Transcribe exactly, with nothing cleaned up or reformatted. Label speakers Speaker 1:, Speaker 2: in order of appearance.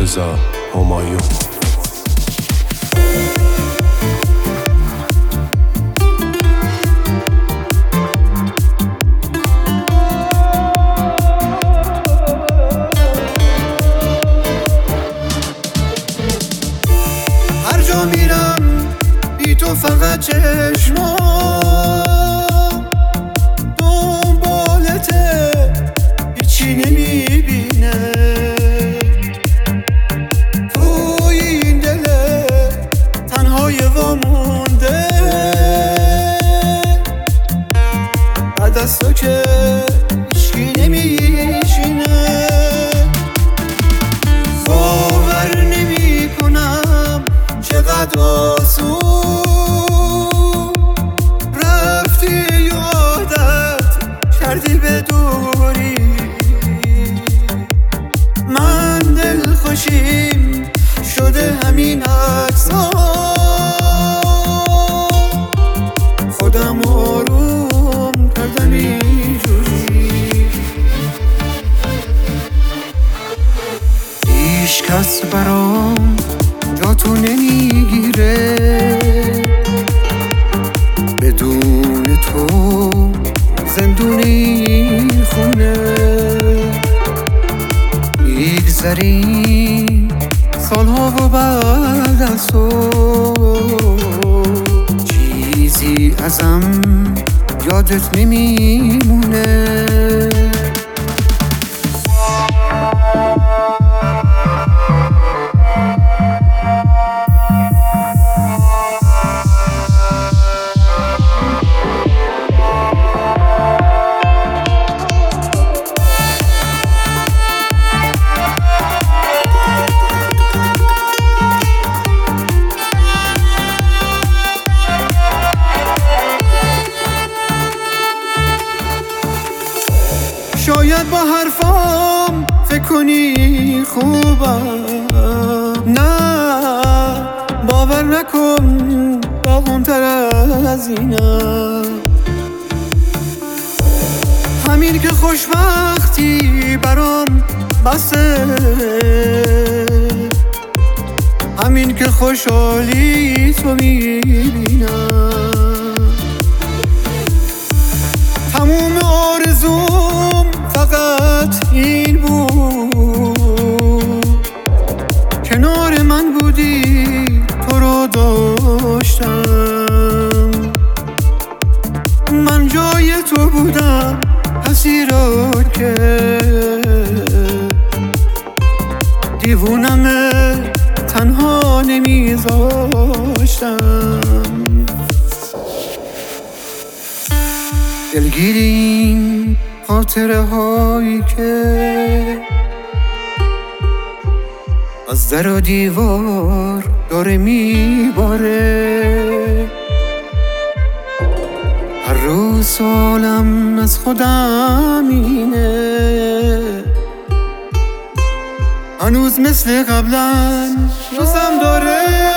Speaker 1: مرتضی همایون.
Speaker 2: هر جا میرم بی تو فقط چشما دنبالته، هیچی نمیبینه توی این دل تنهای وامونده. بعد از تو که هیچی نمیشینه، باور نمی کنم چقدر آسون رفتی یادت کردی به دوری. من دل خوشیم شده همین عکس‌ها، خودم آروم کردم اینجوری. هیچ کس برام جا تو نمیگیره، بدون تو زندون این خونه. میگذریم سالها و بعد از تو چیزی ازم یادت نمیمونه. شاید با حرفام فکر کنی خوبم، نه باور نکن باهم‌تر از اینم. همین که خوشبختی برام بسه، همین که خوشحالی تو میبینم. تموم آرزوم فقط این بود، کنار من بودی تو رو داشتم. من جای تو بودم کسی را که دیوونم تنها نمیذاشتم. دلگیریم خاطره هایی که از در و دیوار داره میباره. هر روز سالم از خودم اینه، هنوز مثل قبلا روزم داره.